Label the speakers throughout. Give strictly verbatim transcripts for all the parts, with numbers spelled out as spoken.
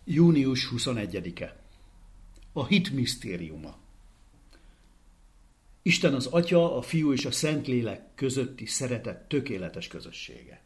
Speaker 1: június huszonegyedike. A hit misztériuma. Isten az Atya, a Fiú és a Szentlélek közötti szeretet tökéletes közössége.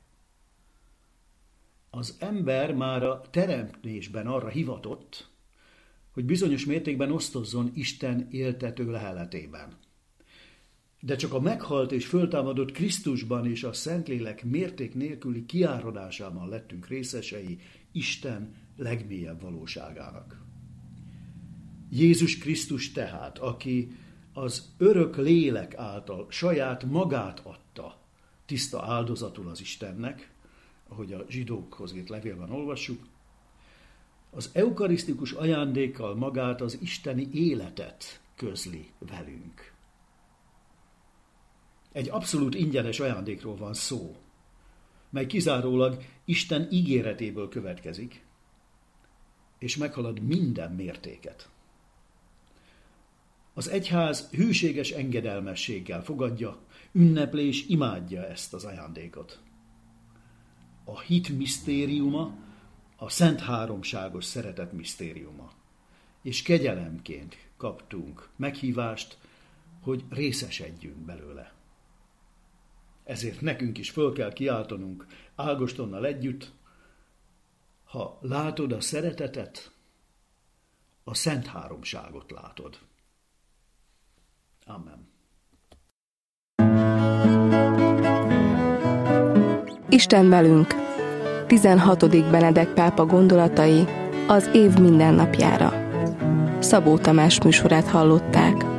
Speaker 1: Az ember már a teremtésben arra hivatott, hogy bizonyos mértékben osztozzon Isten éltető leheletében. De csak a meghalt és föltámadott Krisztusban és a Szentlélek mérték nélküli kiáradásában lettünk részesei Isten legmélyebb valóságának. Jézus Krisztus tehát, aki az örök lélek által saját magát adta tiszta áldozatul az Istennek, ahogy a zsidókhoz írt levélben olvassuk, az eukarisztikus ajándékkal magát, az isteni életet közli velünk. Egy abszolút ingyenes ajándékról van szó, mely kizárólag Isten ígéretéből következik, és meghalad minden mértéket. Az egyház hűséges engedelmességgel fogadja, ünnepli és imádja ezt az ajándékot. A hit misztériuma a Szent Háromságos szeretet misztériuma, és kegyelemként kaptunk meghívást, hogy részesedjünk belőle. Ezért nekünk is föl kell kiáltanunk Ágostonnal együtt: ha látod a szeretetet, a Szent Háromságot látod. Amen.
Speaker 2: Isten velünk. tizenhatodik Benedek pápa gondolatai az év mindennapjára. Szabó Tamás műsorát hallották.